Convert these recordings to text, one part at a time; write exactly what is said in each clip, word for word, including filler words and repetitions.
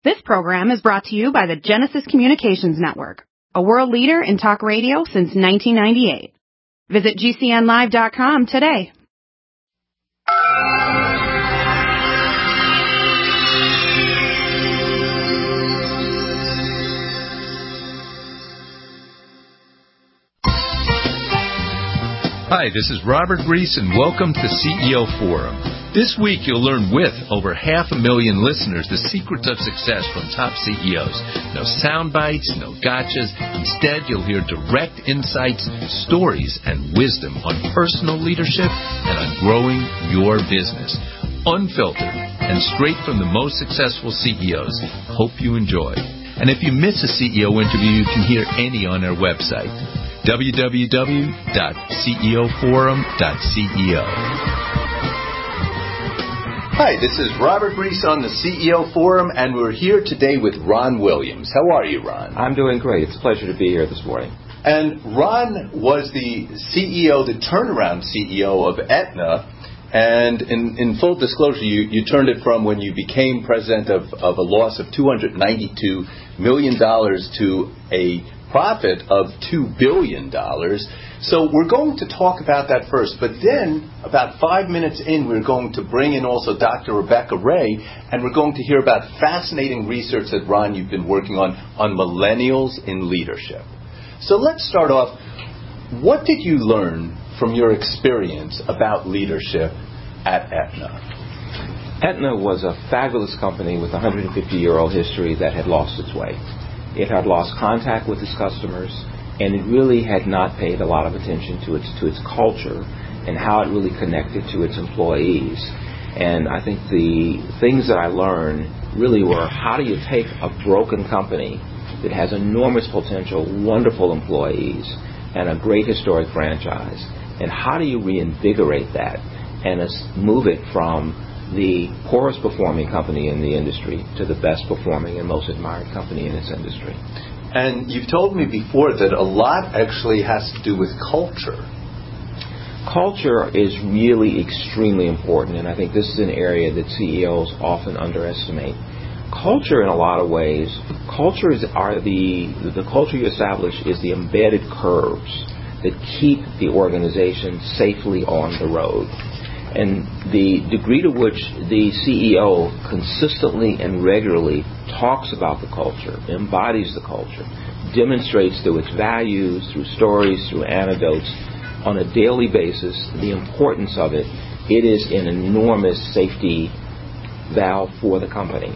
This program is brought to you by the Genesis Communications Network, a world leader in talk radio since nineteen ninety-eight. Visit G C N live dot com today. Hi, this is Robert Reese, and welcome to C E O Forum. This week, you'll learn with over half a million listeners the secrets of success from top C E Os. No sound bites, no gotchas. Instead, you'll hear direct insights, stories, and wisdom on personal leadership and on growing your business. Unfiltered and straight from the most successful C E Os. Hope you enjoy. And if you miss a C E O interview, you can hear any on our website, w w w dot c e o forum dot c e o. Hi, this is Robert Reese on the C E O Forum, and we're here today with Ron Williams. How are you, Ron? I'm doing great. It's a pleasure to be here this morning. And Ron was the C E O, the turnaround C E O of Aetna. And in, in full disclosure, you, you turned it from when you became president of, of a loss of two hundred ninety-two million dollars to a profit of two billion dollars. So we're going to talk about that first. But then, about five minutes in, we're going to bring in also Doctor Rebecca Ray, and we're going to hear about fascinating research that, Ron, you've been working on, on millennials in leadership. So let's start off. What did you learn from your experience about leadership at Aetna? Aetna was a fabulous company with a one hundred fifty-year-old history that had lost its way. It had lost contact with its customers, and it really had not paid a lot of attention to its to its culture and how it really connected to its employees. And I think the things that I learned really were, how do you take a broken company that has enormous potential, wonderful employees, and a great historic franchise, and how do you reinvigorate that and move it from the poorest performing company in the industry to the best performing and most admired company in its industry? And you've told me before that a lot actually has to do with culture. Culture is really extremely important, and I think this is an area that C E Os often underestimate. Culture, in a lot of ways, cultures are the the culture you establish is the embedded curves that keep the organization safely on the road. And the degree to which the C E O consistently and regularly talks about the culture, embodies the culture, demonstrates through its values, through stories, through anecdotes, on a daily basis, the importance of it, it is an enormous safety valve for the company.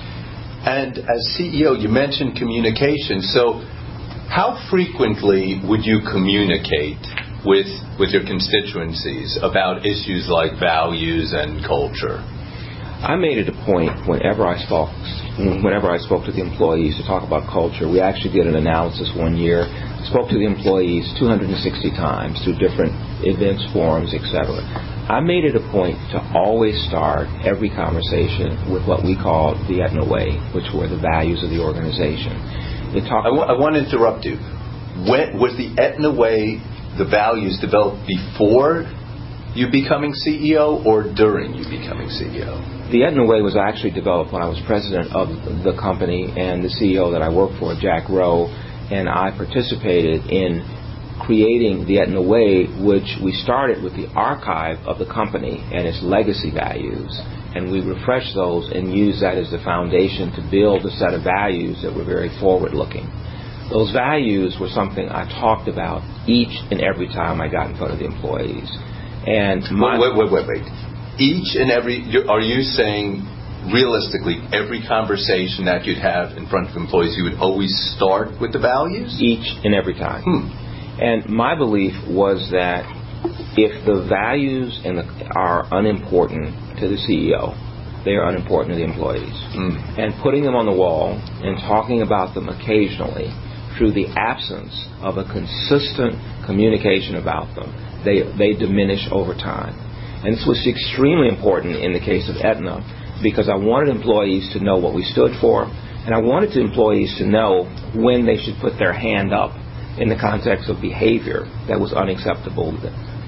And as C E O, you mentioned communication. So how frequently would you communicate with with your constituencies about issues like values and culture? I made it a point whenever I spoke, whenever I spoke to the employees to talk about culture. We actually did an analysis one year. Spoke to the employees two hundred sixty times through different events, forums, et cetera. I made it a point to always start every conversation with what we call the Aetna Way, which were the values of the organization. They talk I, w- I want to interrupt you. When, was the Aetna Way, the values developed before you becoming C E O or during you becoming C E O? The Aetna Way was actually developed when I was president of the company, and the C E O that I worked for, Jack Rowe, and I participated in creating the Aetna Way, which we started with the archive of the company and its legacy values, and we refreshed those and used that as the foundation to build a set of values that were very forward-looking. Those values were something I talked about each and every time I got in front of the employees. And my wait, wait, wait, wait. Each and every, are you saying realistically every conversation that you'd have in front of employees, you would always start with the values? Each and every time. Hmm. And my belief was that if the values and the, are unimportant to the C E O, they are unimportant to the employees. Mm. And putting them on the wall and talking about them occasionally through the absence of a consistent communication about them, they they diminish over time. And this was extremely important in the case of Aetna, because I wanted employees to know what we stood for, and I wanted the employees to know when they should put their hand up in the context of behavior that was unacceptable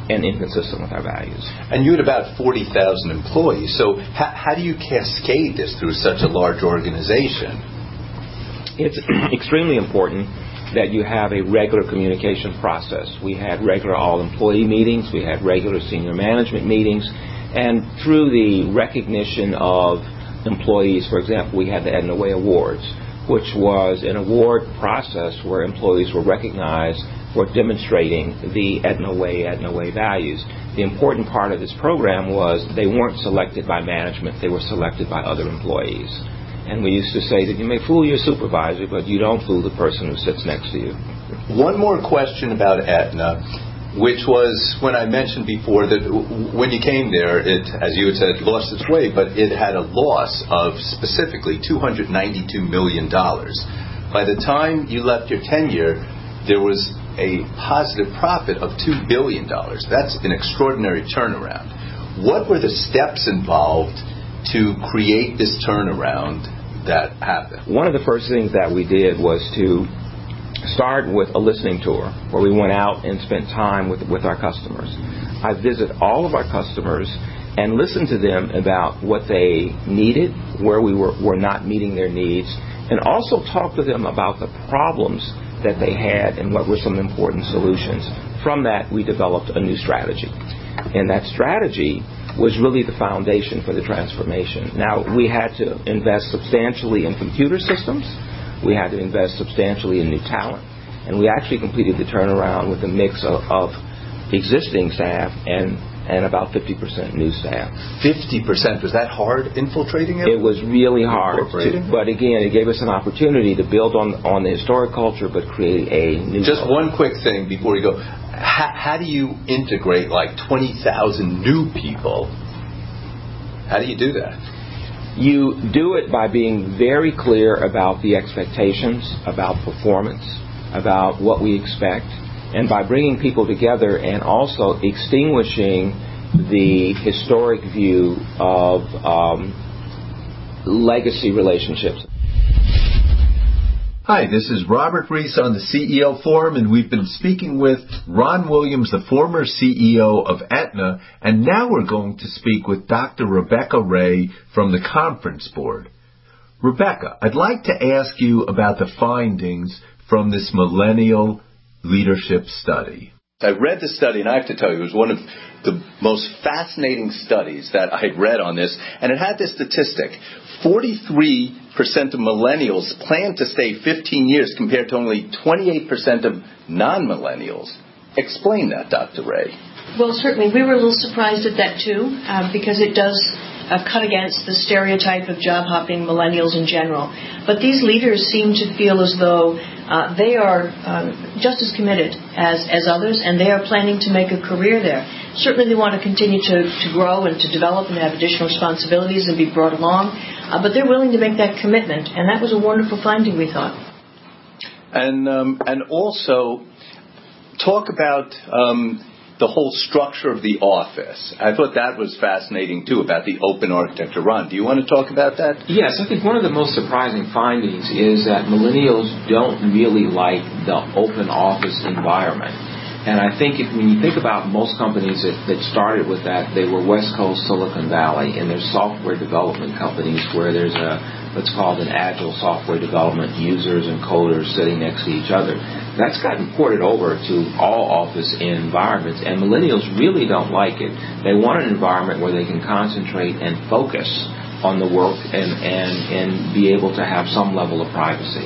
and inconsistent with our values. And you had about forty thousand employees, so how, how do you cascade this through such a large organization? It's extremely important that you have a regular communication process. We had regular all-employee meetings, we had regular senior management meetings, and through the recognition of employees, for example, we had the Aetna Way Awards, which was an award process where employees were recognized for demonstrating the Aetna Way, Aetna Way values. The important part of this program was they weren't selected by management, they were selected by other employees. And we used to say that you may fool your supervisor, but you don't fool the person who sits next to you. One more question about Aetna, which was when I mentioned before that when you came there, it, as you had said, lost its way, but it had a loss of specifically two hundred ninety-two million dollars. By the time you left your tenure, there was a positive profit of two billion dollars. That's an extraordinary turnaround. What were the steps involved to create this turnaround that happened? One of the first things that we did was to start with a listening tour where we went out and spent time with, with our customers. I visit all of our customers and listened to them about what they needed, where we were, were not meeting their needs, and also talk to them about the problems that they had and what were some important solutions. From that, we developed a new strategy. And that strategy was really the foundation for the transformation. Now, we had to invest substantially in computer systems. We had to invest substantially in new talent. And we actually completed the turnaround with a mix of, of existing staff and, and about fifty percent new staff. fifty percent? Was that hard, infiltrating it? It was really hard. To, but again, it gave us an opportunity to build on, on the historic culture but create a new Just culture. one quick thing before you go. How, how do you integrate like twenty thousand new people? How do you do that? You do it by being very clear about the expectations, about performance, about what we expect, and by bringing people together and also extinguishing the historic view of um, legacy relationships. Hi, this is Robert Reese on the C E O Forum, and we've been speaking with Ron Williams, the former C E O of Aetna, and now we're going to speak with Doctor Rebecca Ray from the Conference Board. Rebecca, I'd like to ask you about the findings from this Millennial Leadership Study. I read the study, and I have to tell you, it was one of the most fascinating studies that I had read on this, and it had this statistic. forty-three percent of millennials plan to stay fifteen years compared to only twenty-eight percent of non-millennials. Explain that, Doctor Ray. Well, certainly. We were a little surprised at that, too, uh, because it does uh, cut against the stereotype of job-hopping millennials in general. But these leaders seem to feel as though uh, they are uh, just as committed as, as others, and they are planning to make a career there. Certainly they want to continue to, to grow and to develop and have additional responsibilities and be brought along, uh, but they're willing to make that commitment, and that was a wonderful finding, we thought. And, um, and also talk about um, the whole structure of the office. I thought that was fascinating, too, about the open architecture. Ron, do you want to talk about that? Yes, I think one of the most surprising findings is that millennials don't really like the open office environment. And I think if, when you think about most companies that, that started with that, they were West Coast, Silicon Valley, and they're software development companies where there's a what's called an agile software development, users and coders sitting next to each other. That's gotten ported over to all office environments, and millennials really don't like it. They want an environment where they can concentrate and focus on the work and, and, and be able to have some level of privacy.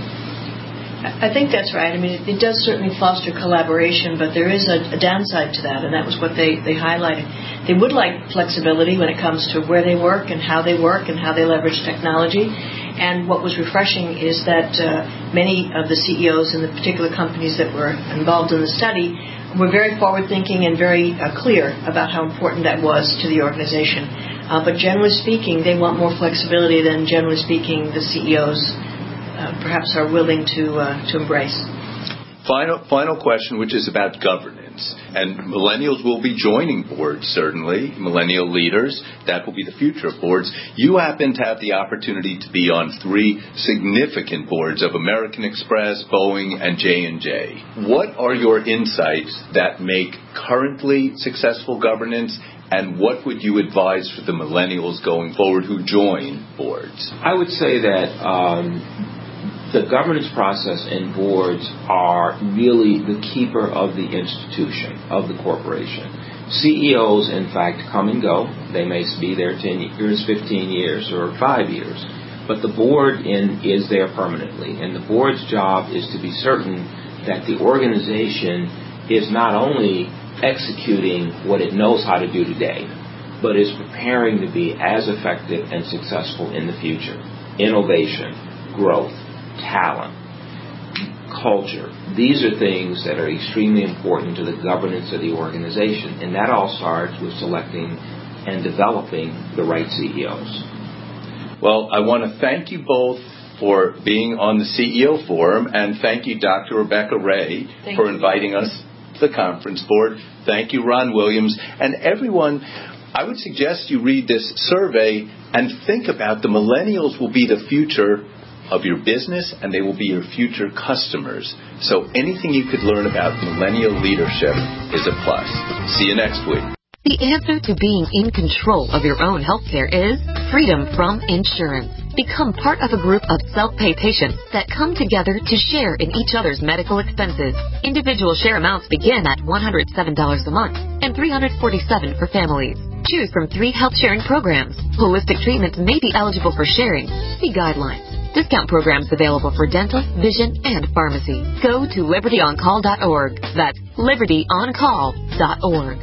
I think that's right. I mean, it, it does certainly foster collaboration, but there is a, a downside to that, and that was what they, they highlighted. They would like flexibility when it comes to where they work and how they work and how they leverage technology. And what was refreshing is that uh, many of the C E Os in the particular companies that were involved in the study were very forward-thinking and very uh, clear about how important that was to the organization. Uh, but generally speaking, they want more flexibility than, generally speaking, the C E Os Uh, perhaps are willing to uh, to embrace. Final final question, which is about governance. governance. And millennials will be joining boards, certainly, millennial leaders. That will be the future of boards. You happen to have the opportunity to be on three significant boards of American Express, Boeing, and J and J. What are your insights that make currently successful governance, and what would you advise for the millennials going forward who join boards? I would say that um, the governance process and boards are really the keeper of the institution, of the corporation. C E Os, in fact, come and go. They may be there ten years, fifteen years, or five years. But the board in, is there permanently. And the board's job is to be certain that the organization is not only executing what it knows how to do today, but is preparing to be as effective and successful in the future. Innovation, growth, talent, culture. These are things that are extremely important to the governance of the organization, and that all starts with selecting and developing the right C E Os. Well, I want to thank you both for being on the C E O Forum, and thank you, Doctor Rebecca Ray, thank for you. inviting us to the conference board. Thank you, Ron Williams. And everyone, I would suggest you read this survey and think about the millennials will be the future of your business, and they will be your future customers. So anything you could learn about millennial leadership is a plus. See you next week. The answer to being in control of your own healthcare is freedom from insurance. Become part of a group of self-pay patients that come together to share in each other's medical expenses. Individual share amounts begin at one hundred seven dollars a month and three hundred forty-seven dollars for families. Choose from three health sharing programs. Holistic treatments may be eligible for sharing. See guidelines. Discount programs available for dental, vision, and pharmacy. Go to liberty on call dot org. That's liberty on call dot org.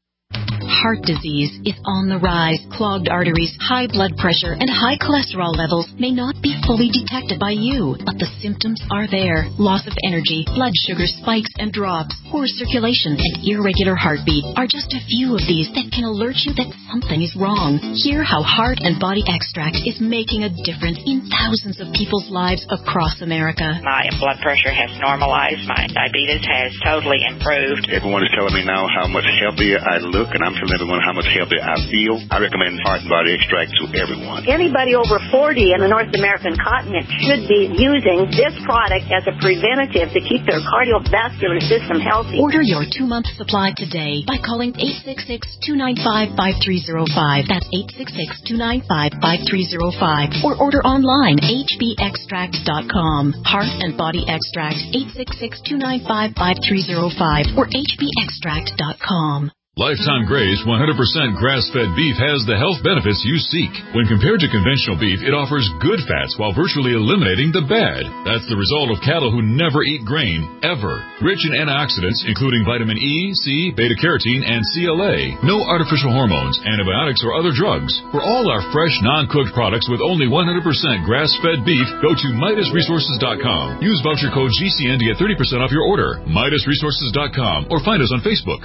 Heart disease is on the rise. Clogged arteries, high blood pressure, and high cholesterol levels may not be fully detected by you, but the symptoms are there. Loss of energy, blood sugar spikes and drops, poor circulation, and irregular heartbeat are just a few of these that can alert you that something is wrong. Hear how Heart and Body Extract is making a difference in thousands of people's lives across America. My blood pressure has normalized. My diabetes has totally improved. Everyone is telling me now how much healthier I look, and I'm telling everyone how much healthier I feel. I recommend Heart and Body Extract to everyone. Anybody over forty in the North American continent should be using this product as a preventative to keep their cardiovascular system healthy. Order your two-month supply today by calling eight six six, two nine five, five three zero five. That's eight six six, two nine five, five three zero five. Or order online, h b extract dot com. Heart and Body Extract, eight six six, two nine five, five three zero five or h b extract dot com. Lifetime Graze one hundred percent grass-fed beef has the health benefits you seek. When compared to conventional beef, it offers good fats while virtually eliminating the bad. That's the result of cattle who never eat grain, ever. Rich in antioxidants, including vitamin E, C, beta-carotene, and C L A. No artificial hormones, antibiotics, or other drugs. For all our fresh, non-cooked products with only one hundred percent grass-fed beef, go to Midas Resources dot com. Use voucher code G C N to get thirty percent off your order. Midas Resources dot com or find us on Facebook.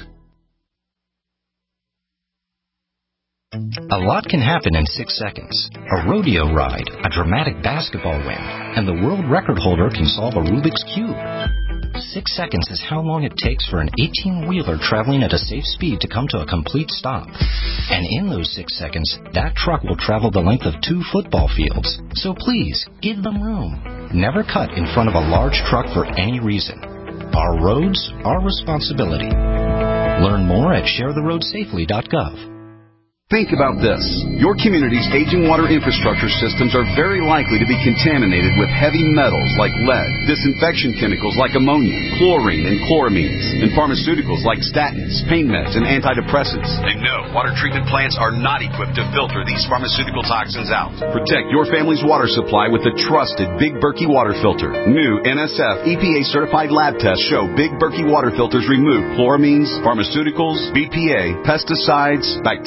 A lot can happen in six seconds. A rodeo ride, a dramatic basketball win, and the world record holder can solve a Rubik's Cube. Six seconds is how long it takes for an eighteen-wheeler traveling at a safe speed to come to a complete stop. And in those six seconds, that truck will travel the length of two football fields. So please, give them room. Never cut in front of a large truck for any reason. Our roads, our responsibility. Learn more at share the road safely dot gov. Think about this. Your community's aging water infrastructure systems are very likely to be contaminated with heavy metals like lead, disinfection chemicals like ammonia, chlorine and chloramines, and pharmaceuticals like statins, pain meds, and antidepressants. And no, water treatment plants are not equipped to filter these pharmaceutical toxins out. Protect your family's water supply with the trusted Big Berkey water filter. New N S F E P A-certified lab tests show Big Berkey water filters remove chloramines, pharmaceuticals, B P A, pesticides, bacteria, and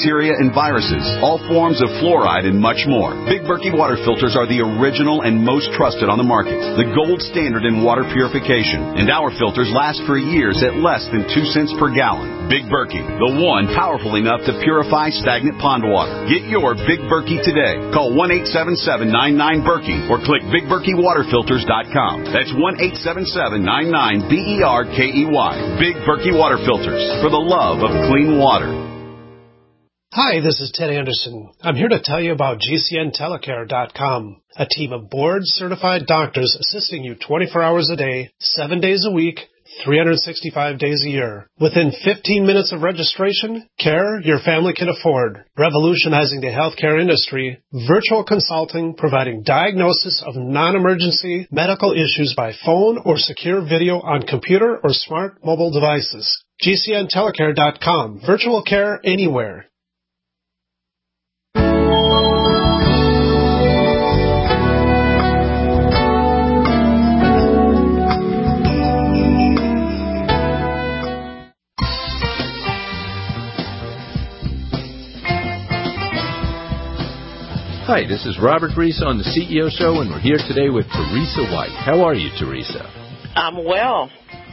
and viruses, all forms of fluoride, and much more. Big Berkey water filters are the original and most trusted on the market, the gold standard in water purification, and our filters last for years at less than two cents per gallon. Big Berkey, the one powerful enough to purify stagnant pond water. Get your Big Berkey today. Call one eight seven seven, nine nine, Berkey or click big berkey water filters dot com. That's one eight seven seven, nine nine, B E R K E Y. Big Berkey Water Filters, for the love of clean water. Hi, this is Ted Anderson. I'm here to tell you about G C N telecare dot com, a team of board-certified doctors assisting you twenty-four hours a day, seven days a week, three hundred sixty-five days a year. Within fifteen minutes of registration, care your family can afford. Revolutionizing the healthcare industry, virtual consulting providing diagnosis of non-emergency medical issues by phone or secure video on computer or smart mobile devices. G C N telecare dot com. Virtual care anywhere. Hi, this is Robert Reese on the C E O Show, and we're here today with Teresa White. How are you, Teresa? I'm well.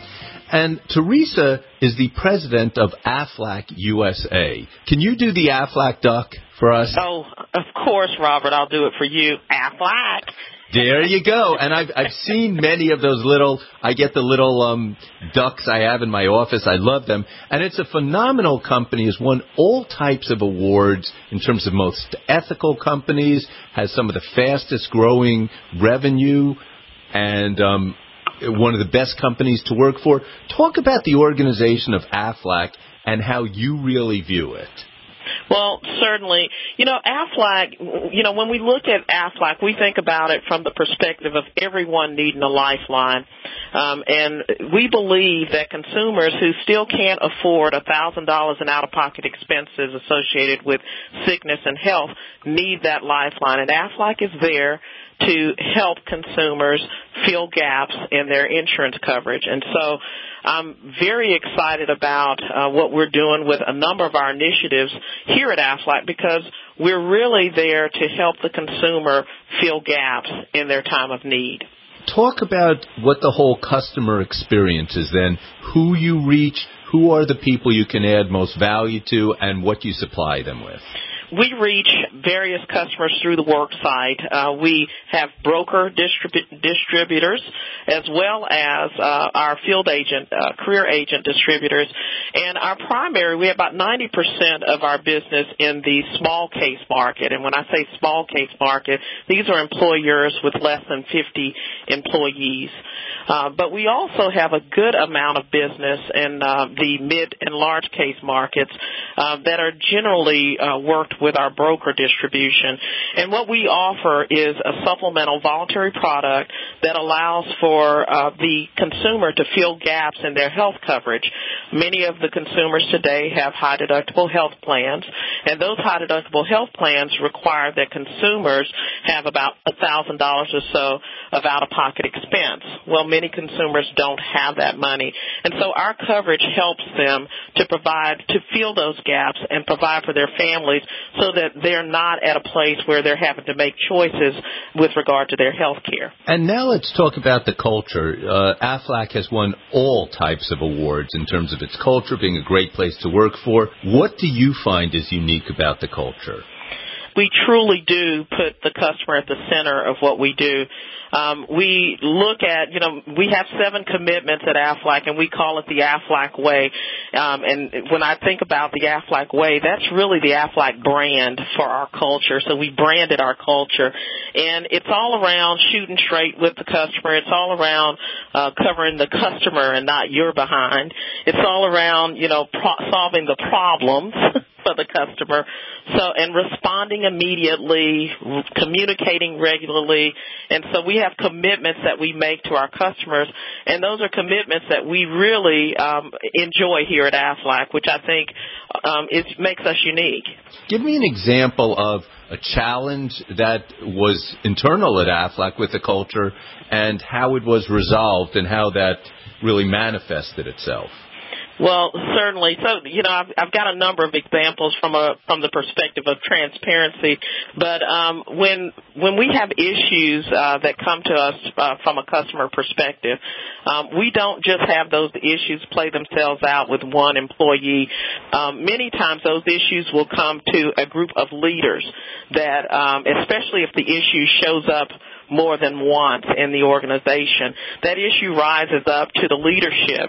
And Teresa is the president of Aflac U S A. Can you do the Aflac duck for us? Oh, of course, Robert. I'll do it for you. Aflac. There you go. And I've I've seen many of those little, I get the little um, ducks I have in my office. I love them. And it's a phenomenal company. It's won all types of awards in terms of most ethical companies, has some of the fastest growing revenue, and um, one of the best companies to work for. Talk about the organization of Aflac and how you really view it. Well, certainly. You know, Aflac, you know, when we look at Aflac, we think about it from the perspective of everyone needing a lifeline. Um, and we believe that consumers who still can't afford one thousand dollars in out-of-pocket expenses associated with sickness and health need that lifeline. And Aflac is there to help consumers fill gaps in their insurance coverage. And so I'm very excited about uh, what we're doing with a number of our initiatives here at Aflac, because we're really there to help the consumer fill gaps in their time of need. Talk about what the whole customer experience is then, who you reach, who are the people you can add most value to, and what you supply them with. We reach various customers through the work site. Uh, we have broker distribu- distributors as well as uh, our field agent, uh, career agent distributors. And our primary, we have about ninety percent of our business in the small case market. And when I say small case market, these are employers with less than fifty employees. Uh, but we also have a good amount of business in uh, the mid and large case markets uh, that are generally uh, worked with our broker distribution. And what we offer is a supplemental voluntary product that allows for uh, the consumer to fill gaps in their health coverage. Many of the consumers today have high deductible health plans, and those high deductible health plans require that consumers have about one thousand dollars or so of out-of-pocket expense. Well, many consumers don't have that money, and so our coverage helps them to provide, to fill those gaps and provide for their families so that they're not at a place where they're having to make choices with regard to their health care. And now let's talk about the culture. Uh, Aflac has won all types of awards in terms of its culture, being a great place to work for. What do you find is unique about the culture? We truly do put the customer at the center of what we do. Um, we look at, you know, we have seven commitments at Aflac, and we call it the Aflac Way. Um, and when I think about the Aflac Way, that's really the Aflac brand for our culture. So we branded our culture. And it's all around shooting straight with the customer. It's all around uh, covering the customer and not your behind. It's all around, you know, pro- solving the problems for the customer. So, and responding immediately, communicating regularly. And so we have commitments that we make to our customers, and those are commitments that we really um, enjoy here at Aflac, which I think um, is, makes us unique. Give me an example of a challenge that was internal at Aflac with the culture and how it was resolved and how that really manifested itself. Well, certainly. So, you know, I've, I've got a number of examples from a from the perspective of transparency. But um, when when we have issues uh, that come to us uh, from a customer perspective, um, we don't just have those issues play themselves out with one employee. Um, many times those issues will come to a group of leaders that, um, especially if the issue shows up more than once in the organization, that issue rises up to the leadership.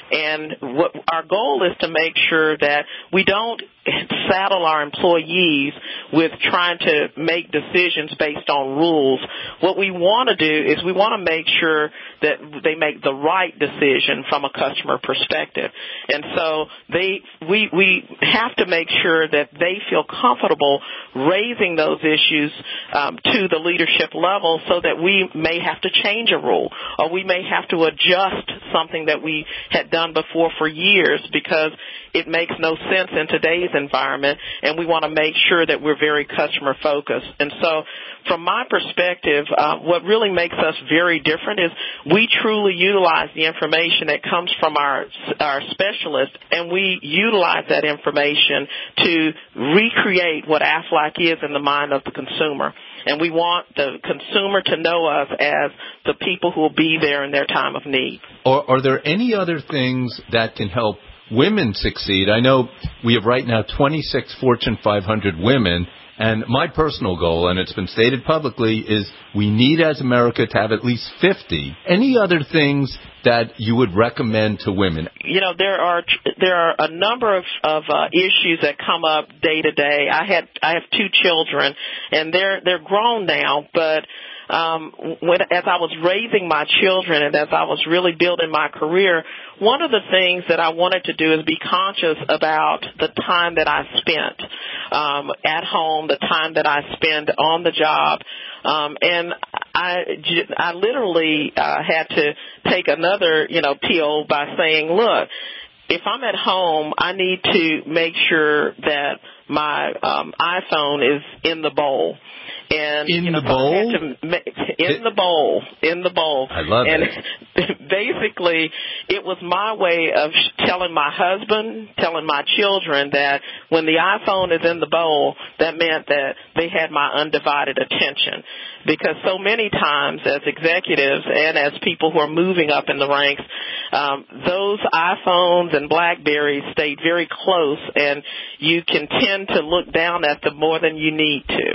And what our goal is to make sure that we don't saddle our employees with trying to make decisions based on rules. What we want to do is we want to make sure that they make the right decision from a customer perspective. And so they we we have to make sure that they feel comfortable raising those issues um, to the leadership level, so that we may have to change a rule, or we may have to adjust something that we had done before for years because it makes no sense in today's environment, and we want to make sure that we're very customer focused. And so from my perspective, uh, what really makes us very different is we truly utilize the information that comes from our our specialists, and we utilize that information to recreate what Aflac is in the mind of the consumer. And we want the consumer to know us as the people who will be there in their time of need. Or are there any other things that can help women succeed? I know we have right now twenty-six Fortune five hundred women, and my personal goal, and it's been stated publicly, is we need as America to have at least fifty. Any other things that you would recommend to women? You know, there are there are a number of, of uh, issues that come up day to day. I had I have two children, and they're they're grown now, but Um, when, as I was raising my children and as I was really building my career, one of the things that I wanted to do is be conscious about the time that I spent um, at home, the time that I spend on the job. Um, and I, I literally uh, had to take another, you know, pill by saying, look, if I'm at home, I need to make sure that my um, iPhone is in the bowl. And, in you know, the bowl? I had to ma- in it, the bowl, in the bowl. I love and it. And basically, it was my way of telling my husband, telling my children that when the iPhone is in the bowl, that meant that they had my undivided attention. Because so many times as executives and as people who are moving up in the ranks, um, those iPhones and BlackBerries stayed very close, and you can tend to look down at them more than you need to.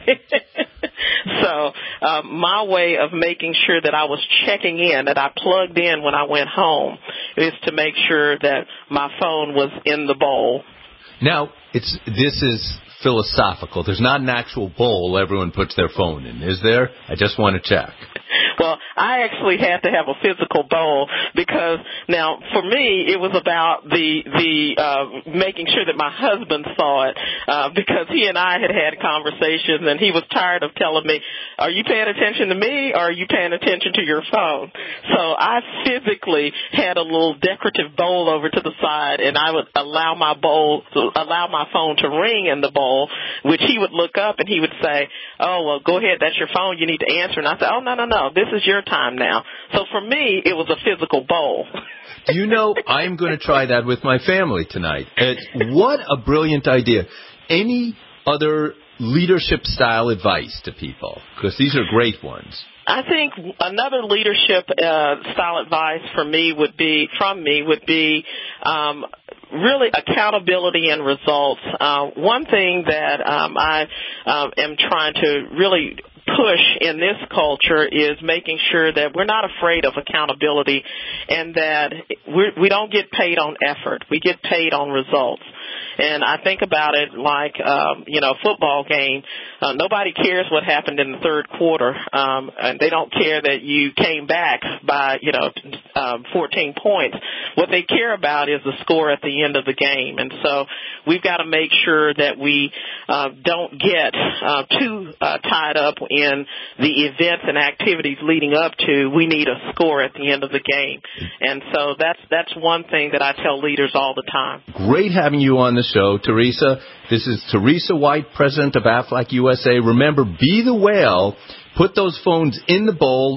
So um, my way of making sure that I was checking in, that I plugged in when I went home, is to make sure that my phone was in the bowl. Now, it's this is philosophical. There's not an actual bowl everyone puts their phone in, is there? I just want to check. Well, I actually had to have a physical bowl because now for me it was about the the uh, making sure that my husband saw it uh, because he and I had had conversations and he was tired of telling me, are you paying attention to me or are you paying attention to your phone? So I physically had a little decorative bowl over to the side, and I would allow my bowl allow my phone to ring in the bowl, which he would look up and he would say, oh, well, go ahead, that's your phone, you need to answer. And I said, oh, no, no, no, this is your time now. So for me, it was a physical bowl. Do you know, I'm going to try that with my family tonight. It, what a brilliant idea. Any other leadership style advice to people? Because these are great ones. I think another leadership uh, style advice for me would be, from me, would be um, really accountability and results. Uh, one thing that um, I um, am trying to really push in this culture is making sure that we're not afraid of accountability and that we're, we don't get paid on effort. We get paid on results. And I think about it like, um, you know, a football game. Uh, nobody cares what happened in the third quarter. Um, and they don't care that you came back by, you know, um, fourteen points. What they care about is the score at the end of the game. And so we've got to make sure that we uh, don't get uh, too uh, tied up in the events and activities leading up to. We need a score at the end of the game. And so that's that's one thing that I tell leaders all the time. Great having you on the show, Teresa. This is Teresa White, president of Aflac U S A. Remember, be the whale. Put those phones in the bowl.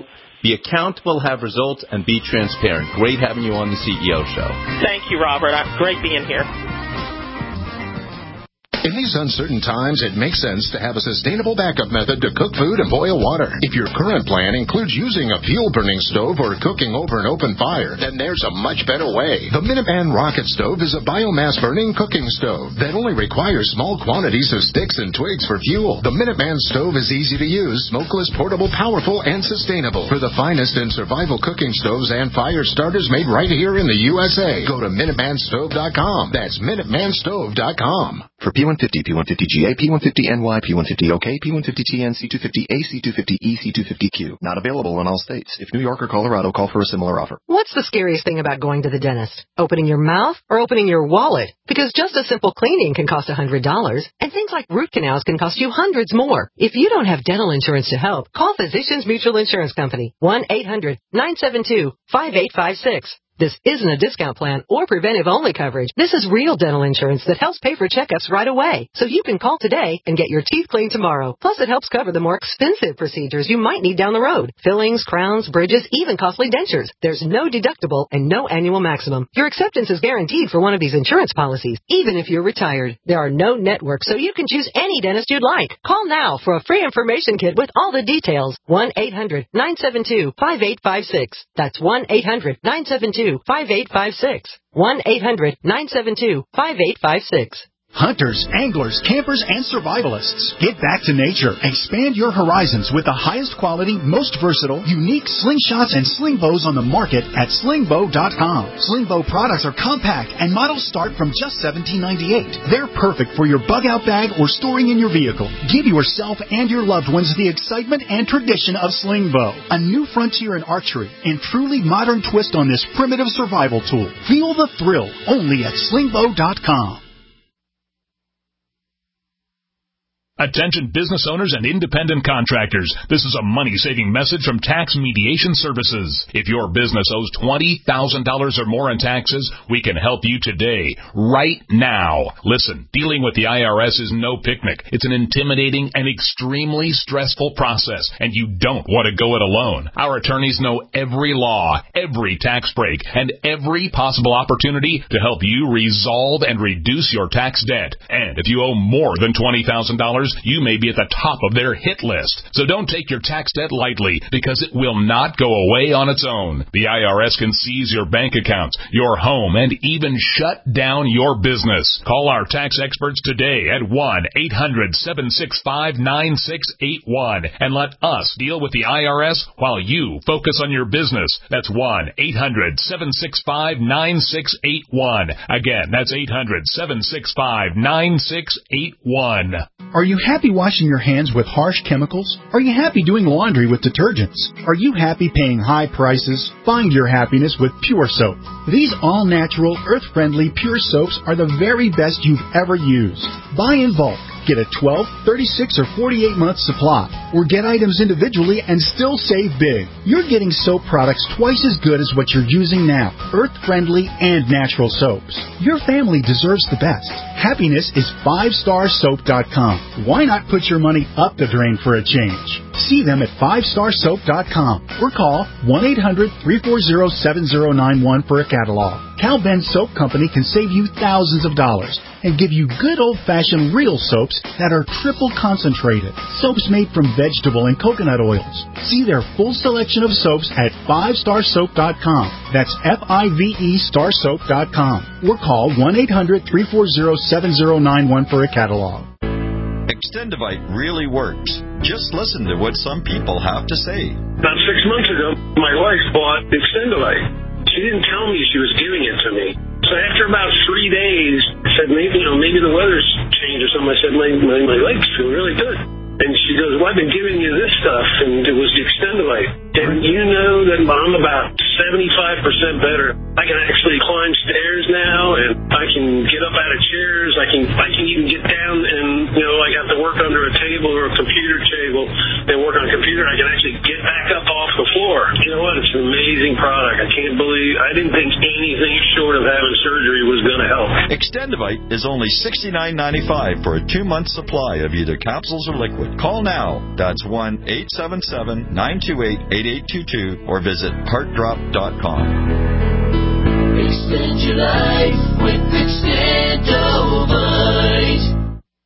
Be accountable, have results, and be transparent. Great having you on the C E O Show. Thank you, Robert. Great being here. In these uncertain times, it makes sense to have a sustainable backup method to cook food and boil water. If your current plan includes using a fuel-burning stove or cooking over an open fire, then there's a much better way. The Minuteman Rocket Stove is a biomass-burning cooking stove that only requires small quantities of sticks and twigs for fuel. The Minuteman Stove is easy to use, smokeless, portable, powerful, and sustainable. For the finest in survival cooking stoves and fire starters made right here in the U S A, go to Minuteman Stove dot com. That's Minuteman Stove dot com. For P one fifty, P one fifty G A, P one fifty N Y, P one fifty O K, P one fifty T N, C two fifty A, C two fifty E, C two fifty Q. Not available in all states. If New York or Colorado, call for a similar offer. What's the scariest thing about going to the dentist? Opening your mouth or opening your wallet? Because just a simple cleaning can cost one hundred dollars, and things like root canals can cost you hundreds more. If you don't have dental insurance to help, call Physicians Mutual Insurance Company, one eight hundred nine seven two five eight five six. This isn't a discount plan or preventive-only coverage. This is real dental insurance that helps pay for checkups right away. So you can call today and get your teeth cleaned tomorrow. Plus, it helps cover the more expensive procedures you might need down the road. Fillings, crowns, bridges, even costly dentures. There's no deductible and no annual maximum. Your acceptance is guaranteed for one of these insurance policies, even if you're retired. There are no networks, so you can choose any dentist you'd like. Call now for a free information kit with all the details. one eight hundred nine seven two five eight five six. That's one eight hundred nine seven two five eight five six. one eight hundred nine seven two five eight five six. Hunters, anglers, campers, and survivalists. Get back to nature. Expand your horizons with the highest quality, most versatile, unique slingshots and sling bows on the market at sling bow dot com. Sling bow products are compact and models start from just seventeen ninety-eight. They're perfect for your bug-out bag or storing in your vehicle. Give yourself and your loved ones the excitement and tradition of sling bow. A new frontier in archery and truly modern twist on this primitive survival tool. Feel the thrill only at sling bow dot com. Attention business owners and independent contractors. This is a money-saving message from Tax Mediation Services. If your business owes twenty thousand dollars or more in taxes, we can help you today, right now. Listen, dealing with the I R S is no picnic. It's an intimidating and extremely stressful process, and you don't want to go it alone. Our attorneys know every law, every tax break, and every possible opportunity to help you resolve and reduce your tax debt. And if you owe more than twenty thousand dollars, you may be at the top of their hit list. So don't take your tax debt lightly, because it will not go away on its own. The I R S can seize your bank accounts, your home, and even shut down your business. Call our tax experts today at one eight hundred seven six five nine six eight one and let us deal with the I R S while you focus on your business. That's one eight hundred seven six five nine six eight one. Again, that's eight hundred seven six five nine six eight one. Are you happy washing your hands with harsh chemicals? Are you happy doing laundry with detergents? Are you happy paying high prices? Find your happiness with Pure Soap. These all-natural, earth-friendly Pure Soaps are the very best you've ever used. Buy in bulk. Get a twelve, thirty-six, or forty-eight month supply, or get items individually and still save big. You're getting soap products twice as good as what you're using now. Earth-friendly and natural soaps. Your family deserves the best. Happiness is five star soap dot com. Why not put your money up the drain for a change? See them at five star soap dot com or call one eight hundred three four zero seven zero nine one for a catalog. Cal Ben Soap Company can save you thousands of dollars and give you good old-fashioned real soaps that are triple concentrated. Soaps made from vegetable and coconut oils. See their full selection of soaps at five star soap dot com. That's F I V E star soap dot com. Or call one eight hundred three four zero seven zero nine one for a catalog. Extendivite really works. Just listen to what some people have to say. About six months ago, my wife bought Extendivite. She didn't tell me she was giving it to me. So after about three days, I said, maybe, you know, maybe the weather's changed or something. I said, my, my, my legs feel really good. And she goes, well, I've been giving you this stuff, and it was the Extendivite. And you know that I'm about seventy-five percent better. I can actually climb stairs now, and I can get up out of chairs. I can I can even get down and you know, like have to work under a table or a computer table and work on a computer, I can actually get back up off the floor. You know what? It's an amazing product. I can't believe, I didn't think anything short of having surgery was going to help. Extendivite is only sixty-nine ninety-five for a two-month supply of either capsules or liquid. Call now. That's one eight seven seven, nine two eight, eight eight two two or visit heart drop dot com. Extend your life with Extendivite.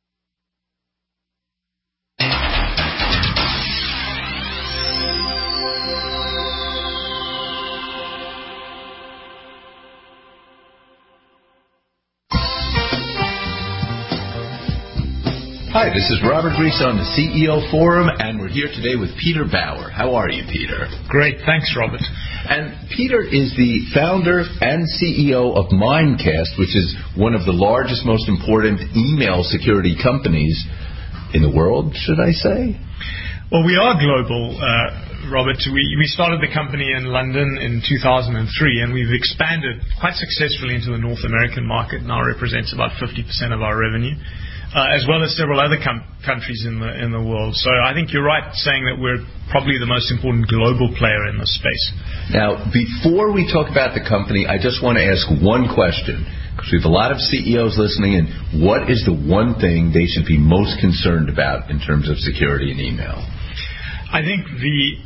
Hi, this is Robert Reese on the C E O Forum, and we're here today with Peter Bauer. How are you, Peter? Great. Thanks, Robert. And Peter is the founder and C E O of Mimecast, which is one of the largest, most important email security companies in the world, should I say? Well, we are global, uh, Robert. We, we started the company in London in two thousand three, and we've expanded quite successfully into the North American market. Now represents about fifty percent of our revenue. Uh, as well as several other com- countries in the in the world. So I think you're right saying that we're probably the most important global player in this space. Now, before we talk about the company, I just want to ask one question, because we have a lot of C E Os listening in. What is the one thing they should be most concerned about in terms of security in email? I think the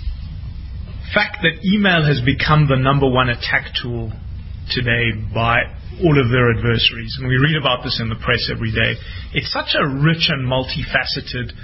fact that email has become the number one attack tool today by all of their adversaries, and we read about this in the press every day. It's such a rich and multifaceted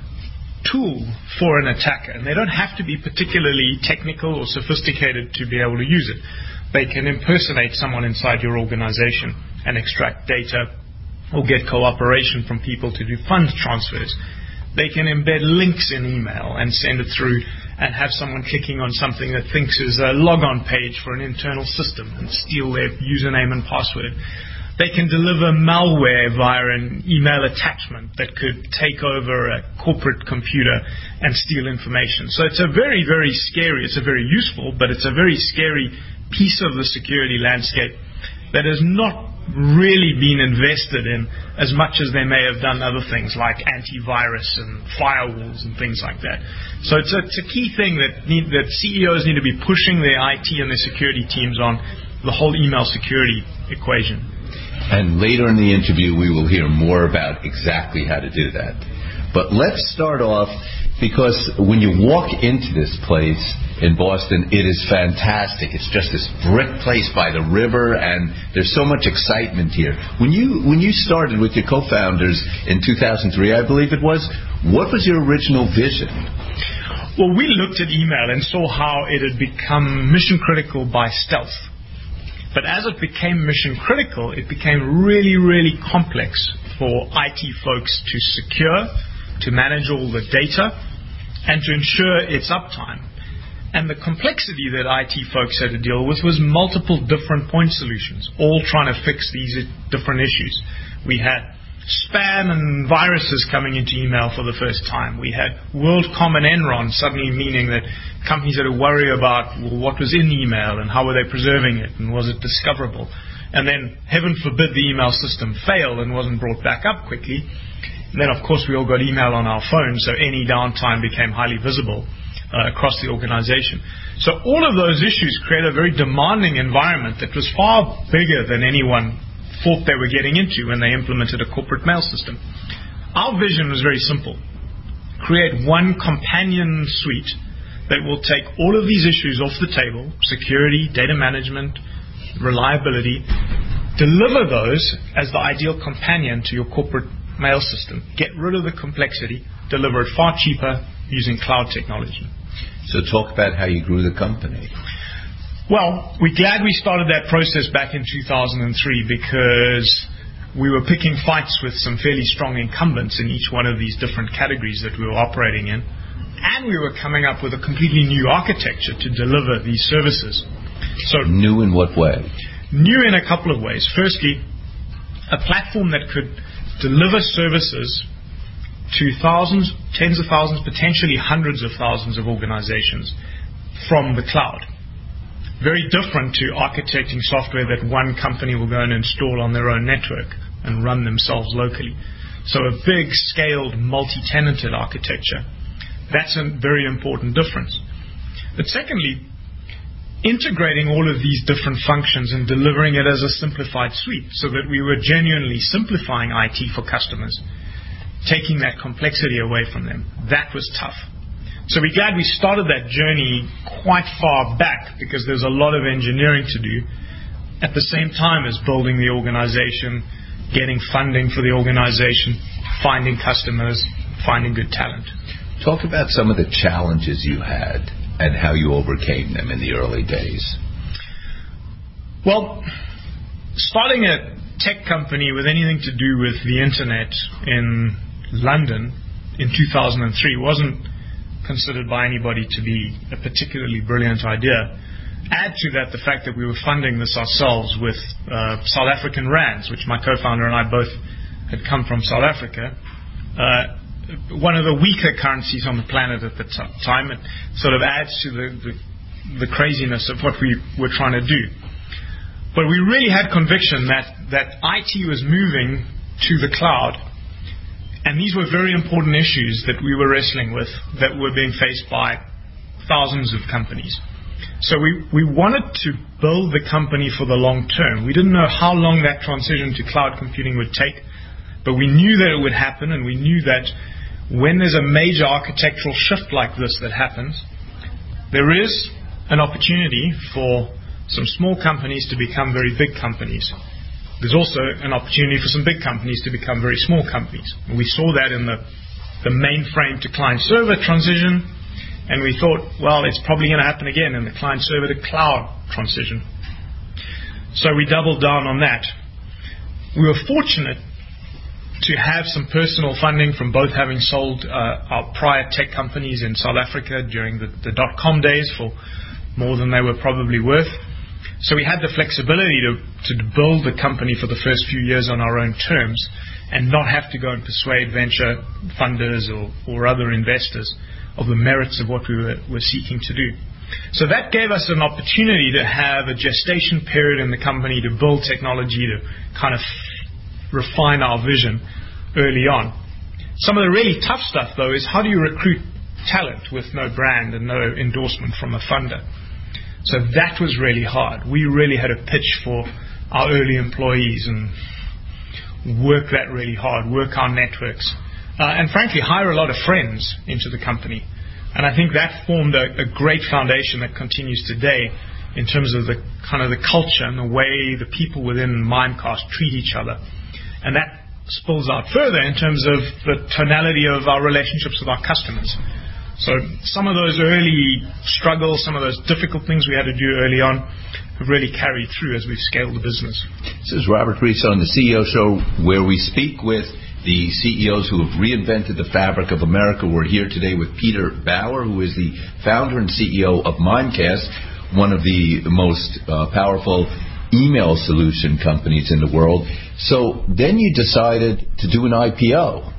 tool for an attacker, and they don't have to be particularly technical or sophisticated to be able to use it. They can impersonate someone inside your organization and extract data or get cooperation from people to do fund transfers. They can embed links in email and send it through and have someone clicking on something that thinks is a logon page for an internal system and steal their username and password. They can deliver malware via an email attachment that could take over a corporate computer and steal information. So it's a very, very scary, it's a very useful, but it's a very scary piece of the security landscape that has not really been invested in as much as they may have done other things like antivirus and firewalls and things like that. So it's a, it's a key thing that need, that C E Os need to be pushing their I T and their security teams on, the whole email security equation. And later in the interview, we will hear more about exactly how to do that. But let's start off, because when you walk into this place in Boston, it is fantastic. It's just this brick place by the river, and there's so much excitement here. When you when you started with your co-founders in two thousand three, I believe it was, what was your original vision? Well, we looked at email and saw how it had become mission critical by stealth. But as it became mission critical, it became really, really complex for I T folks to secure, to manage all the data, and to ensure its uptime. And the complexity that I T folks had to deal with was multiple different point solutions, all trying to fix these different issues. We had spam and viruses coming into email for the first time. We had WorldCom and Enron, suddenly meaning that companies had to worry about, well, what was in email and how were they preserving it and was it discoverable. And then, heaven forbid, the email system failed and wasn't brought back up quickly. And then, of course, we all got email on our phones, so any downtime became highly visible uh, across the organization. So all of those issues create a very demanding environment that was far bigger than anyone thought they were getting into when they implemented a corporate mail system. Our vision was very simple. Create one companion suite that will take all of these issues off the table, security, data management, reliability, deliver those as the ideal companion to your corporate mail system. Get rid of the complexity, deliver it far cheaper using cloud technology. So talk about how you grew the company. Well, we're glad we started that process back in two thousand three because we were picking fights with some fairly strong incumbents in each one of these different categories that we were operating in. And we were coming up with a completely new architecture to deliver these services. So new in what way? New in a couple of ways. Firstly, a platform that could deliver services to thousands, tens of thousands, potentially hundreds of thousands of organizations from the cloud. Very different to architecting software that one company will go and install on their own network and run themselves locally. So a big scaled multi-tenanted architecture. That's a very important difference. But secondly, integrating all of these different functions and delivering it as a simplified suite so that we were genuinely simplifying I T for customers, taking that complexity away from them. That was tough. So we're glad we started that journey quite far back because there's a lot of engineering to do at the same time as building the organization, getting funding for the organization, finding customers, finding good talent. Talk about some of the challenges you had and how you overcame them in the early days. Well, starting a tech company with anything to do with the internet in London in two thousand three wasn't considered by anybody to be a particularly brilliant idea. Add to that the fact that we were funding this ourselves with uh, South African rands, which my co-founder and I both had come from South Africa. Uh, one of the weaker currencies on the planet at the t- time. It sort of adds to the, the, the craziness of what we were trying to do. But we really had conviction that, that I T was moving to the cloud, and these were very important issues that we were wrestling with that were being faced by thousands of companies. So we, we wanted to build the company for the long term. We didn't know how long that transition to cloud computing would take, but we knew that it would happen, and we knew that when there's a major architectural shift like this that happens, there is an opportunity for some small companies to become very big companies. There's also an opportunity for some big companies to become very small companies. We saw that in the, the mainframe to client-server transition, and we thought, well, it's probably going to happen again in the client-server to cloud transition. So we doubled down on that. We were fortunate to have some personal funding from both having sold uh, our prior tech companies in South Africa during the, the dot-com days for more than they were probably worth. So we had the flexibility to, to build the company for the first few years on our own terms and not have to go and persuade venture funders or, or other investors of the merits of what we were, were seeking to do. So that gave us an opportunity to have a gestation period in the company to build technology, to kind of refine our vision early on. Some of the really tough stuff, though, is how do you recruit talent with no brand and no endorsement from a funder? So that was really hard. We really had to pitch for our early employees and work that really hard, work our networks, uh, and frankly hire a lot of friends into the company. And I think that formed a, a great foundation that continues today in terms of the kind of the culture and the way the people within Mimecast treat each other. And that spills out further in terms of the tonality of our relationships with our customers. So some of those early struggles, some of those difficult things we had to do early on have really carried through as we've scaled the business. This is Robert Reese on the C E O Show, where we speak with the C E Os who have reinvented the fabric of America. We're here today with Peter Bauer, who is the founder and C E O of Mimecast, one of the most uh, powerful email solution companies in the world. So then you decided to do an I P O.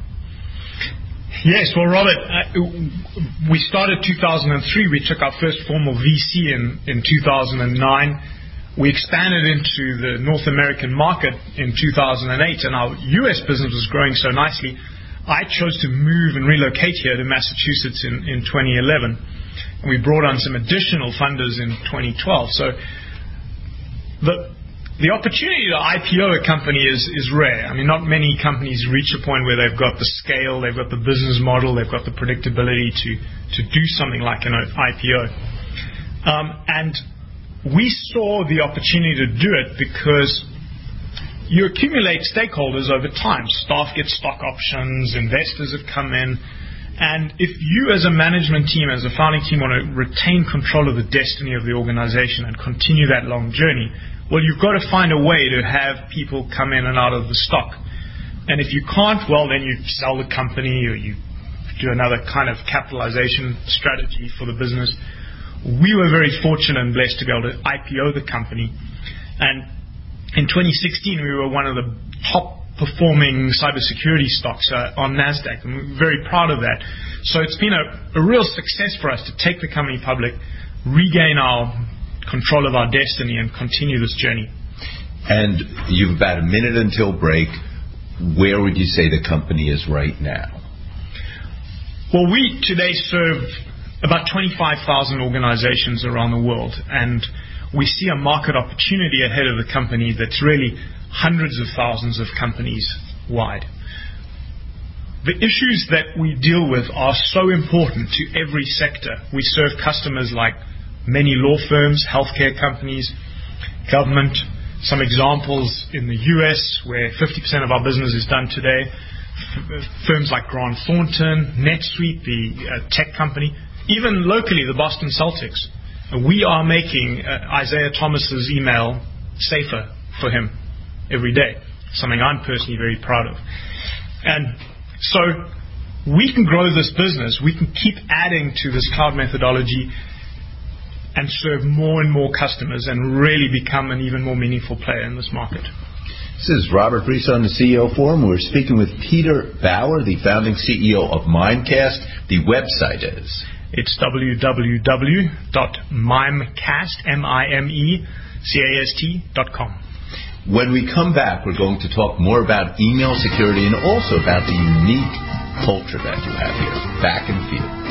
Yes, well, Robert, uh, we started two thousand three. We took our first formal V C in, in two thousand nine. We expanded into the North American market in two thousand eight, and our U S business was growing so nicely. I chose to move and relocate here to Massachusetts in, in twenty eleven. And we brought on some additional funders in twenty twelve. So the The opportunity to I P O a company is, is rare. I mean, not many companies reach a point where they've got the scale, they've got the business model, they've got the predictability to, to do something like an I P O. Um, and we saw the opportunity to do it because you accumulate stakeholders over time. Staff get stock options, investors have come in. And if you as a management team, as a founding team, want to retain control of the destiny of the organization and continue that long journey, well, you've got to find a way to have people come in and out of the stock. And if you can't, well, then you sell the company or you do another kind of capitalization strategy for the business. We were very fortunate and blessed to be able to I P O the company. And in twenty sixteen, we were one of the top performing cybersecurity stocks uh, on NASDAQ. And we're very proud of that. So it's been a, a real success for us to take the company public, regain our control of our destiny, and continue this journey. And you've about a minute until break. where would you say the company is right now? Well, we today serve about twenty-five thousand organizations around the world, and we see a market opportunity ahead of the company that's really hundreds of thousands of companies wide. The issues that we deal with are so important to every sector. We serve customers like many law firms, healthcare companies, government. Some examples in the U S where fifty percent of our business is done today. Firms like Grant Thornton, NetSuite, the uh, tech company, even locally the Boston Celtics. We are making uh, Isaiah Thomas's email safer for him every day, something I'm personally very proud of. And so we can grow this business. We can keep adding to this cloud methodology and serve more and more customers and really become an even more meaningful player in this market. This is Robert Brisson on the C E O Forum. We're speaking with Peter Bauer, the founding C E O of Mimecast. The website is? It's w w w dot mimecast, M I M E C A S T dot com. When we come back, we're going to talk more about email security and also about the unique culture that you have here. Back in the field.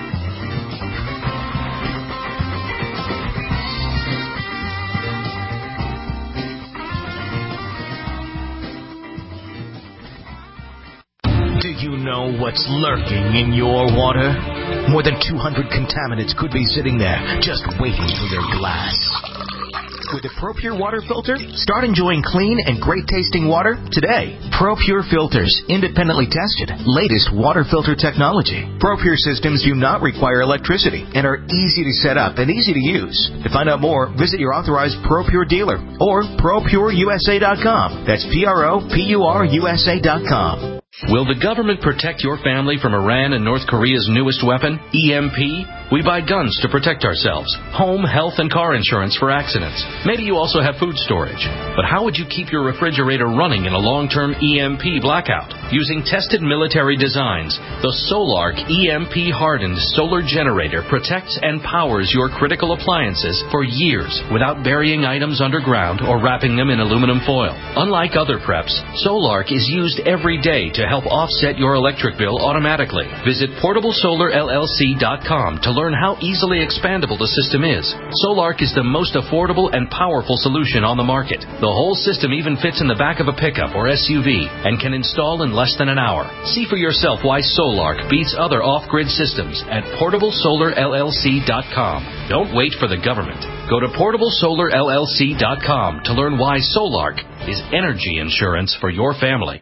Do you know what's lurking in your water? More than two hundred contaminants could be sitting there, just waiting for your glass. With a ProPure water filter, start enjoying clean and great-tasting water today. ProPure filters, independently tested, latest water filter technology. ProPure systems do not require electricity and are easy to set up and easy to use. To find out more, visit your authorized ProPure dealer or pro pure u s a dot com. That's P R O P U R U S A dot com. Will the government protect your family from Iran and North Korea's newest weapon, E M P? We buy guns to protect ourselves, home, health, and car insurance for accidents. Maybe you also have food storage. But how would you keep your refrigerator running in a long-term E M P blackout? Using tested military designs, the Solark E M P-hardened solar generator protects and powers your critical appliances for years without burying items underground or wrapping them in aluminum foil. Unlike other preps, Solark is used every day to help offset your electric bill automatically. Visit portable solar L L C dot com to learn how easily expandable the system is. Solark is the most affordable and powerful solution on the market. The whole system even fits in the back of a pickup or S U V and can install in less than an hour. See for yourself why Solark beats other off-grid systems at portable solar L L C dot com. Don't wait for the government. Go to portable solar L L C dot com to learn why Solark is energy insurance for your family.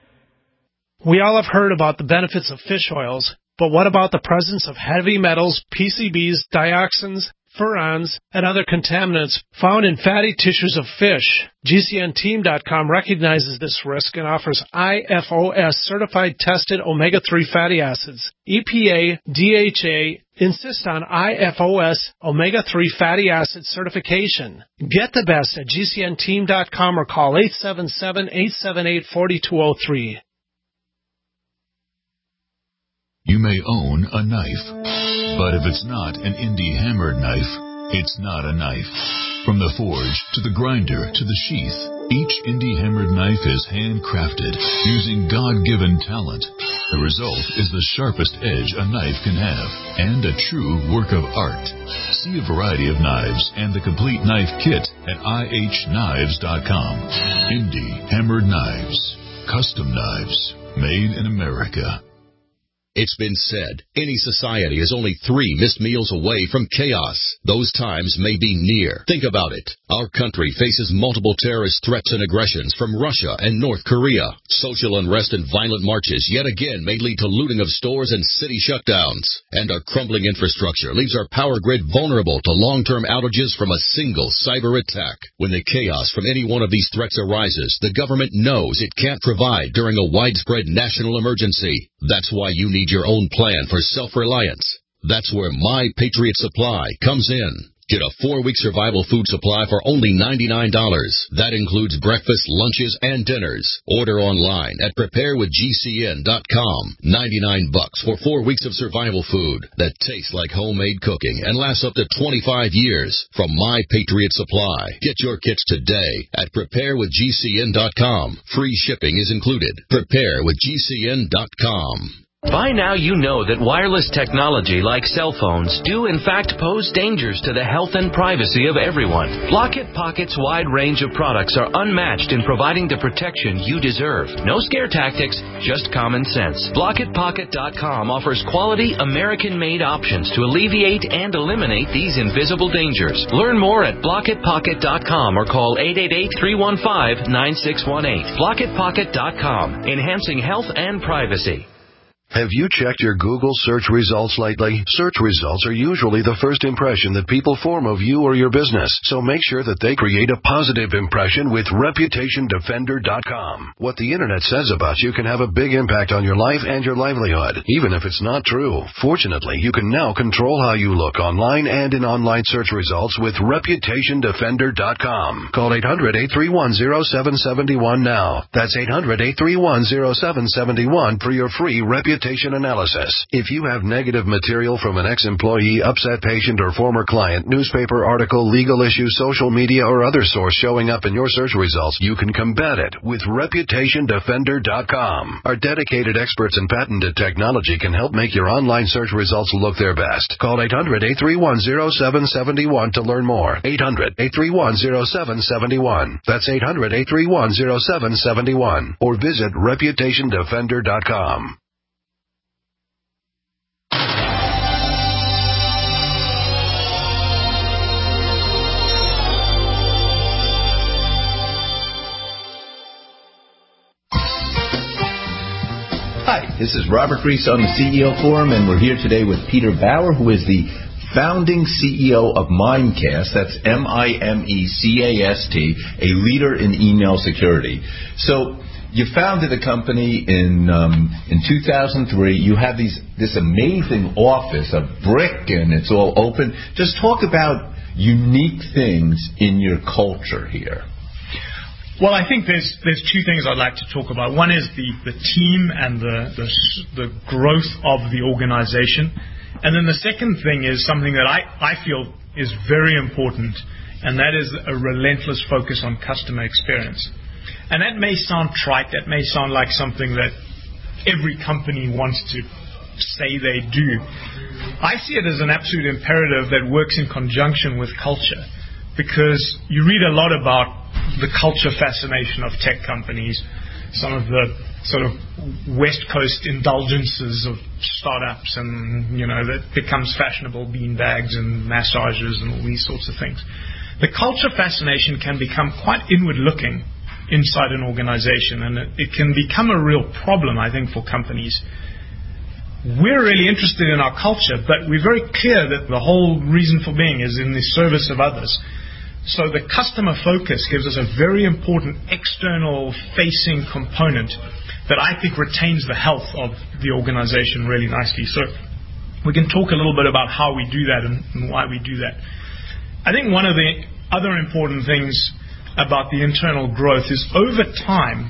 We all have heard about the benefits of fish oils, but what about the presence of heavy metals, P C Bs, dioxins, furans, and other contaminants found in fatty tissues of fish? G C N team dot com recognizes this risk and offers I F O S-certified tested omega three fatty acids. E P A, D H A insist on I F O S omega three fatty acid certification. Get the best at G C N team dot com or call eight seven seven, eight seven eight, four two zero three. You may own a knife, but if it's not an Indie hammered knife, it's not a knife. From the forge to the grinder to the sheath, each Indie hammered knife is handcrafted using God-given talent. The result is the sharpest edge a knife can have and a true work of art. See a variety of knives and the complete knife kit at I H knives dot com. Indie hammered knives, custom knives, made in America. It's been said, any society is only three missed meals away from chaos. Those times may be near. Think about it. Our country faces multiple terrorist threats and aggressions from Russia and North Korea. Social unrest and violent marches yet again may lead to looting of stores and city shutdowns. And our crumbling infrastructure leaves our power grid vulnerable to long-term outages from a single cyber attack. When the chaos from any one of these threats arises, the government knows it can't provide during a widespread national emergency. That's why you need your own plan for self-reliance. That's where My Patriot Supply comes in. Get a four-week survival food supply for only ninety-nine dollars. That includes breakfast, lunches, and dinners. Order online at prepare with G C N dot com. ninety-nine bucks for four weeks of survival food that tastes like homemade cooking and lasts up to twenty-five years from My Patriot Supply. Get your kits today at prepare with G C N dot com. Free shipping is included. prepare with G C N dot com. By now you know that wireless technology like cell phones do in fact pose dangers to the health and privacy of everyone. Blockit Pocket's wide range of products are unmatched in providing the protection you deserve. No scare tactics, just common sense. Blockit Pocket dot com offers quality American-made options to alleviate and eliminate these invisible dangers. Learn more at Blockit Pocket dot com or call eight eight eight, three one five, nine six one eight. Blockit Pocket dot com, enhancing health and privacy. Have you checked your Google search results lately? Search results are usually the first impression that people form of you or your business, so make sure that they create a positive impression with Reputation Defender dot com. What the Internet says about you can have a big impact on your life and your livelihood, even if it's not true. Fortunately, you can now control how you look online and in online search results with Reputation Defender dot com. Call eight hundred, eight three one, zero seven seven one now. That's eight hundred, eight three one, zero seven seven one for your free Reputation analysis. If you have negative material from an ex-employee, upset patient, or former client, newspaper article, legal issue, social media, or other source showing up in your search results, you can combat it with Reputation Defender dot com. Our dedicated experts in patented technology can help make your online search results look their best. Call eight hundred, eight three one, zero seven seven one to learn more. eight hundred, eight three one, zero seven seven one. That's eight hundred, eight three one, zero seven seven one. Or visit Reputation Defender dot com. Hi, this is Robert Reese on the C E O Forum, and we're here today with Peter Bauer, who is the founding C E O of Mimecast. That's M I M E C A S T, a leader in email security. So you founded a company in um, in two thousand three. You have these this amazing office, a brick, and it's all open. Just talk about unique things in your culture here. Well, I think there's there's two things I'd like to talk about. One is the, the team and the, the the growth of the organization. And then the second thing is something that I, I feel is very important, and that is a relentless focus on customer experience. And that may sound trite, that may sound like something that every company wants to say they do. I see it as an absolute imperative that works in conjunction with culture, because you read a lot about the culture fascination of tech companies, some of the sort of West Coast indulgences of startups, and, you know, that becomes fashionable, bean bags and massages and all these sorts of things. The culture fascination can become quite inward-looking inside an organization, and it, it can become a real problem, I think, for companies. We're really interested in our culture, but we're very clear that the whole reason for being is in the service of others. So the customer focus gives us a very important external-facing component that I think retains the health of the organization really nicely. So we can talk a little bit about how we do that and, and why we do that. I think one of the other important things about the internal growth is, over time,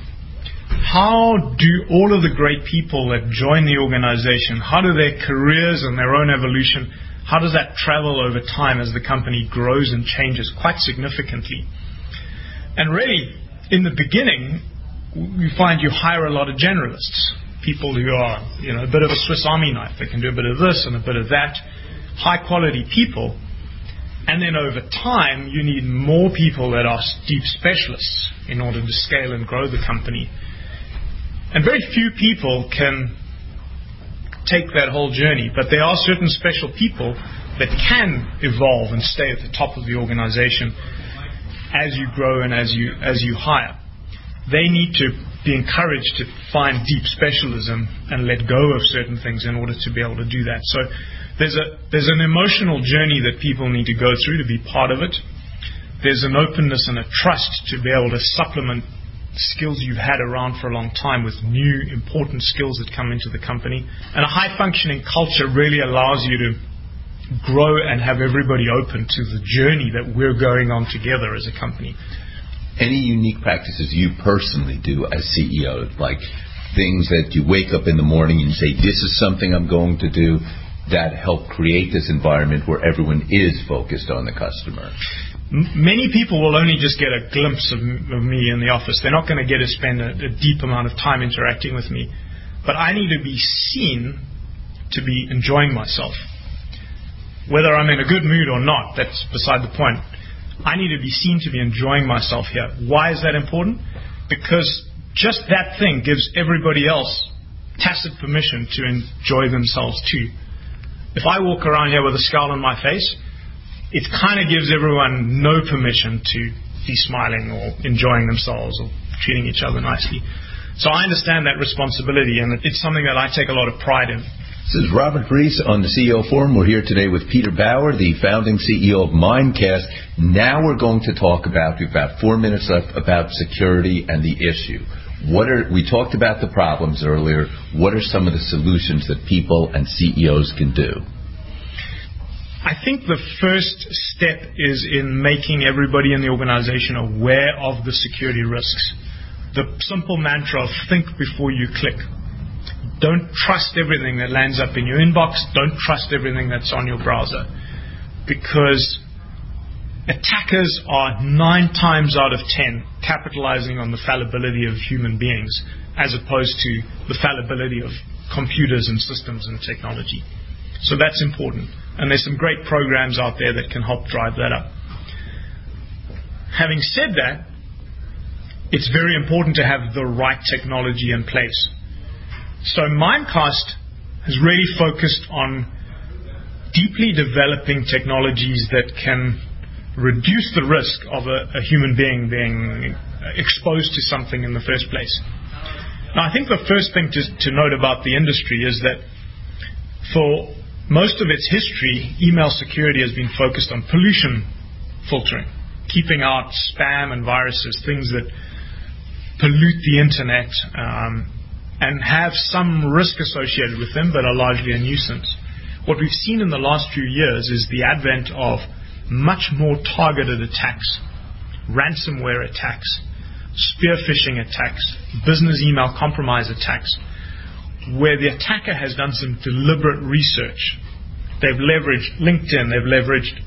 how do all of the great people that join the organization, how do their careers and their own evolution, how does that travel over time as the company grows and changes quite significantly? And really, in the beginning, you find you hire a lot of generalists, people who are, you know, a bit of a Swiss Army knife. They can do a bit of this and a bit of that, high-quality people. And then over time, you need more people that are deep specialists in order to scale and grow the company. And very few people can take that whole journey, but there are certain special people that can evolve and stay at the top of the organization as you grow and as you as you hire. They need to be encouraged to find deep specialism and let go of certain things in order to be able to do that. So there's a there's an emotional journey that people need to go through to be part of it. There's an openness and a trust to be able to supplement skills you've had around for a long time with new important skills that come into the company. And a high-functioning culture really allows you to grow and have everybody open to the journey that we're going on together as a company. Any unique practices you personally do as C E O, like things that you wake up in the morning and say, this is something I'm going to do, that help create this environment where everyone is focused on the customer? Many people will only just get a glimpse of, of me in the office. They're not going to get to spend a, a deep amount of time interacting with me. But I need to be seen to be enjoying myself. Whether I'm in a good mood or not, that's beside the point. I need to be seen to be enjoying myself here. Why is that important? Because just that thing gives everybody else tacit permission to enjoy themselves too. If I walk around here with a scowl on my face, it kind of gives everyone no permission to be smiling or enjoying themselves or treating each other nicely. So I understand that responsibility, and it's something that I take a lot of pride in. This is Robert Reese on the C E O Forum. We're here today with Peter Bauer, the founding C E O of Mimecast. Now we're going to talk about, we've got four minutes left, about security and the issue. What are we talked about the problems earlier. What are some of the solutions that people and C E Os can do? I think the first step is in making everybody in the organization aware of the security risks. The simple mantra of think before you click. Don't trust everything that lands up in your inbox. Don't trust everything that's on your browser. Because attackers are nine times out of ten capitalizing on the fallibility of human beings as opposed to the fallibility of computers and systems and technology. So that's important. And there's some great programs out there that can help drive that up. Having said that, it's very important to have the right technology in place. So Mimecast has really focused on deeply developing technologies that can reduce the risk of a, a human being being exposed to something in the first place. Now, I think the first thing to, to note about the industry is that for most of its history, email security has been focused on pollution filtering, keeping out spam and viruses, things that pollute the internet um, and have some risk associated with them, but are largely a nuisance. What we've seen in the last few years is the advent of much more targeted attacks, ransomware attacks, spear phishing attacks, business email compromise attacks, where the attacker has done some deliberate research. They've leveraged LinkedIn, they've leveraged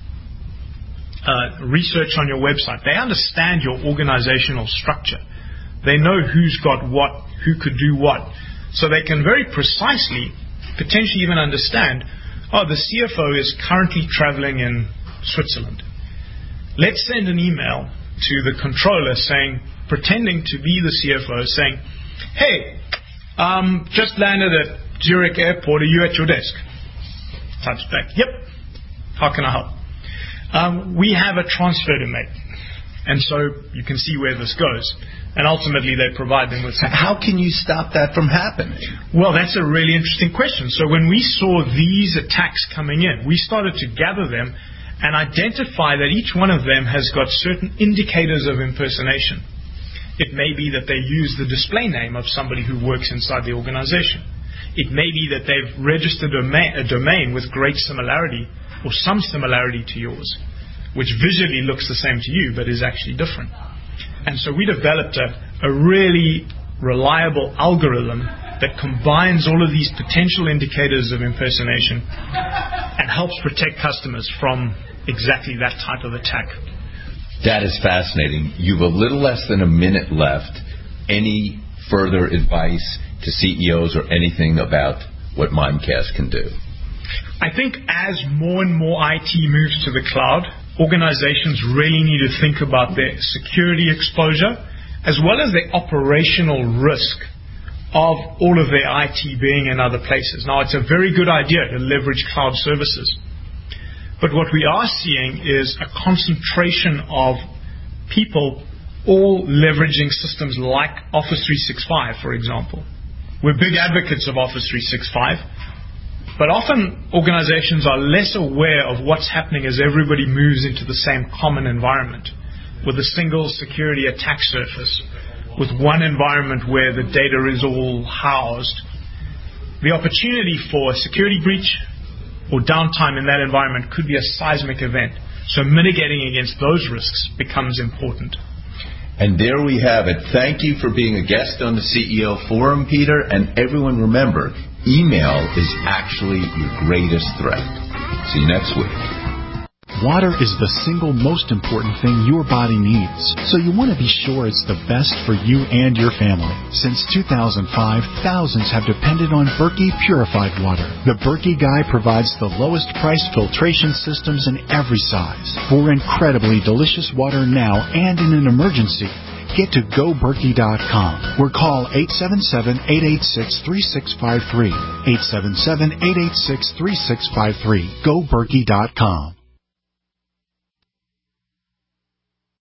uh, research on your website. They understand your organizational structure. They know who's got what, who could do what. So they can very precisely, potentially even understand, oh, the C F O is currently traveling in Switzerland. Let's send an email to the controller saying, pretending to be the C F O, saying, hey, Um, just landed at Zurich Airport. Are you at your desk? Types back, yep. How can I help? Um, we have a transfer to make. And so you can see where this goes. And ultimately they provide them with some... How can you stop that from happening? Well, that's a really interesting question. So when we saw these attacks coming in, we started to gather them and identify that each one of them has got certain indicators of impersonation. It may be that they use the display name of somebody who works inside the organization. It may be that they've registered a domain, a domain with great similarity or some similarity to yours, which visually looks the same to you but is actually different. And so we developed a, a really reliable algorithm that combines all of these potential indicators of impersonation and helps protect customers from exactly that type of attack. That is fascinating. You've a little less than a minute left. Any further advice to C E Os or anything about what Mimecast can do? I think as more and more I T moves to the cloud, organizations really need to think about their security exposure as well as their operational risk of all of their I T being in other places. Now, it's a very good idea to leverage cloud services. But what we are seeing is a concentration of people all leveraging systems like Office three sixty-five, for example. We're big advocates of Office three sixty-five, but often organizations are less aware of what's happening as everybody moves into the same common environment with a single security attack surface, with one environment where the data is all housed. The opportunity for a security breach, or downtime in that environment could be a seismic event. So mitigating against those risks becomes important. And there we have it. Thank you for being a guest on the C E O Forum, Peter. And everyone remember, email is actually your greatest threat. See you next week. Water is the single most important thing your body needs, so you want to be sure it's the best for you and your family. Since two thousand five, thousands have depended on Berkey purified water. The Berkey Guy provides the lowest price filtration systems in every size for incredibly delicious water now and in an emergency. Get to go berkey dot com or call eight seven seven, eight eight six, three six five three. eight seven seven, eight eight six, three six five three. go berkey dot com.